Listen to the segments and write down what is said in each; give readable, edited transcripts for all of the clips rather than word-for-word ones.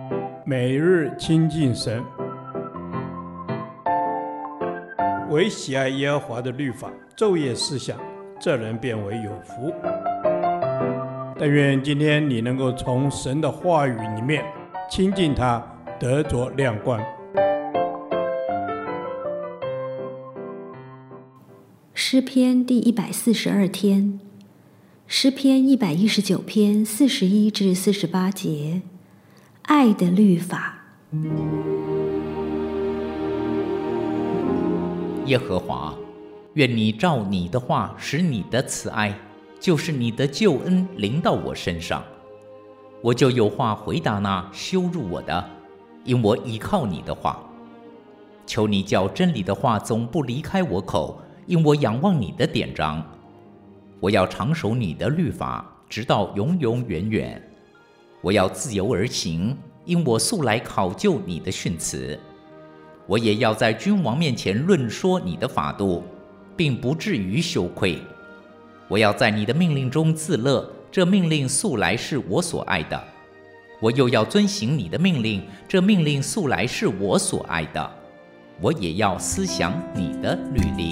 每日亲近神，唯喜爱耶和华的律法，昼夜思想，这人变为有福。但愿今天你能够从神的话语里面亲近他，得着亮光。 诗篇第142天，诗篇119篇41至48节，爱的律法。 耶和华，愿你照你的话，使你的慈爱，就是你的救恩临到我身上。我就有话回答那羞辱我的，因我倚靠你的话。求你叫真理的话总不离开我口，因我仰望你的典章。我要常守你的律法，直到永永远远。我要自由而行，因我素来考究你的训词。我也要在君王面前论说你的法度，并不至于羞愧。我要在你的命令中自乐，这命令素来是我所爱的。我又要遵行你的命令，这命令素来是我所爱的。我也要思想你的律例。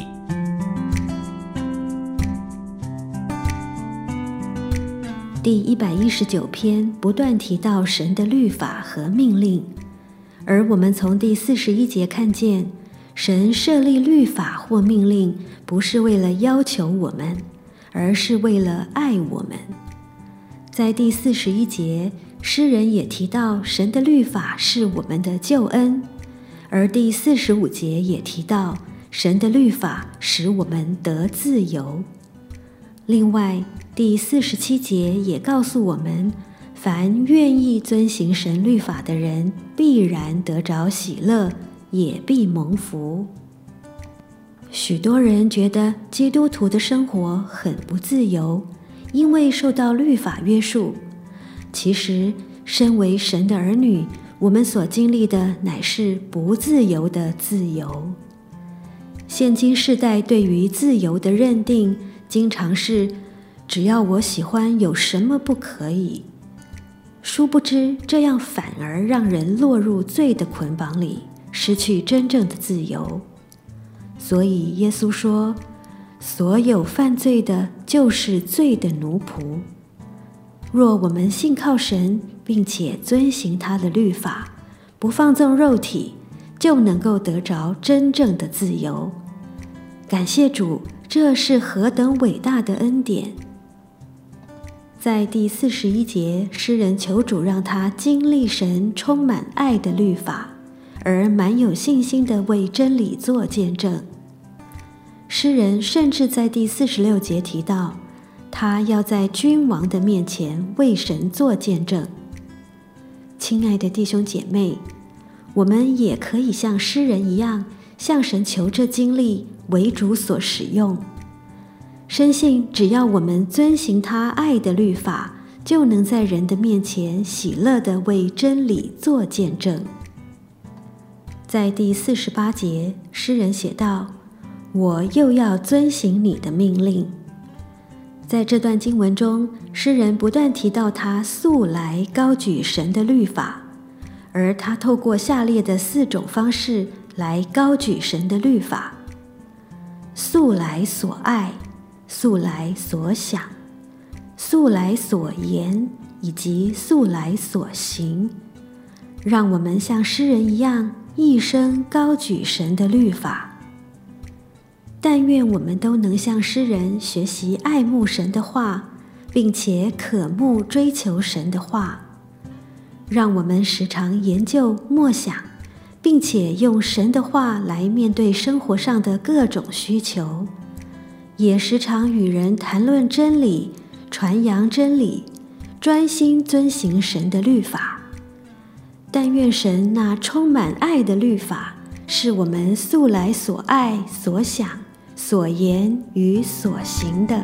第119篇不断提到神的律法和命令，而我们从第41节看见，神设立律法或命令，不是为了要求我们，而是为了爱我们。在第41节，诗人也提到神的律法是我们的救恩，而第45节也提到神的律法使我们得自由。另外，第47节也告诉我们，凡愿意遵行神律法的人，必然得着喜乐，也必蒙福。许多人觉得基督徒的生活很不自由，因为受到律法约束。其实，身为神的儿女，我们所经历的乃是不自由的自由。现今世代对于自由的认定，经常是只要我喜欢，有什么不可以？殊不知，这样反而让人落入罪的捆绑里，失去真正的自由。所以耶稣说，所有犯罪的就是罪的奴仆。若我们信靠神，并且遵行他的律法，不放纵肉体，就能够得着真正的自由。感谢主，这是何等伟大的恩典！在第41节，诗人求主让他经历神充满爱的律法，而满有信心地为真理做见证。诗人甚至在第46节提到，他要在君王的面前为神做见证。亲爱的弟兄姐妹，我们也可以像诗人一样，向神求这经历，为主所使用。深信只要我们遵行他爱的律法，就能在人的面前喜乐地为真理做见证。在第48节，诗人写道，我又要遵行你的命令。在这段经文中，诗人不断提到他素来高举神的律法，而他透过下列的4种方式来高举神的律法：素来所爱、素来所想、素来所言，以及素来所行。让我们像诗人一样，一生高举神的律法。但愿我们都能像诗人学习爱慕神的话，并且渴慕追求神的话。让我们时常研究默想，并且用神的话来面对生活上的各种需求，也时常与人谈论真理，传扬真理，专心遵行神的律法。但愿神那充满爱的律法，是我们素来所爱、所想、所言与所行的。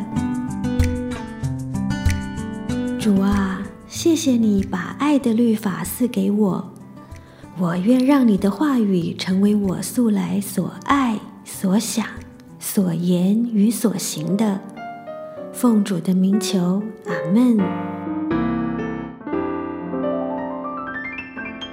主啊，谢谢你把爱的律法赐给我，我愿让你的话语成为我素来所爱、所想、所言与所行的。奉主的名求，阿们。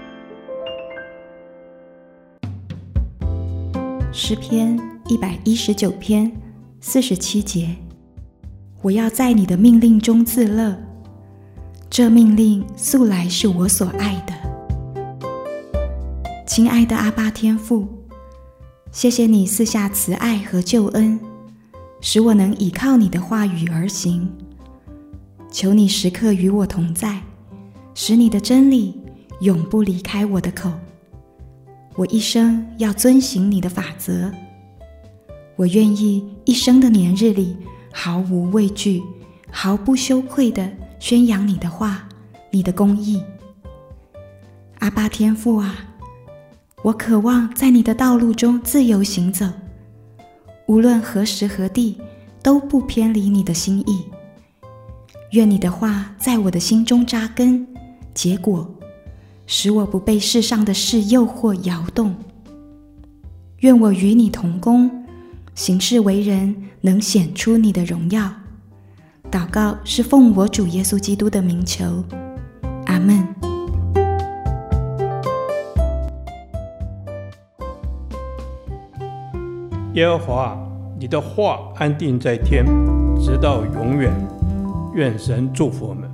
诗篇119篇47节，我要在你的命令中自乐，这命令素来是我所爱的。亲爱的阿爸天父，谢谢你赐下慈爱和救恩，使我能倚靠你的话语而行。求你时刻与我同在，使你的真理永不离开我的口。我一生要遵行你的法则，我愿意一生的年日里毫无畏惧、毫不羞愧地宣扬你的话、你的公义。阿爸天父啊，我渴望在你的道路中自由行走，无论何时何地都不偏离你的心意。愿你的话在我的心中扎根结果，使我不被世上的事诱惑摇动。愿我与你同工，行事为人能显出你的荣耀。祷告是奉我主耶稣基督的名求，阿们。 耶和华，你的话安定在天，直到永远。愿神祝福我们。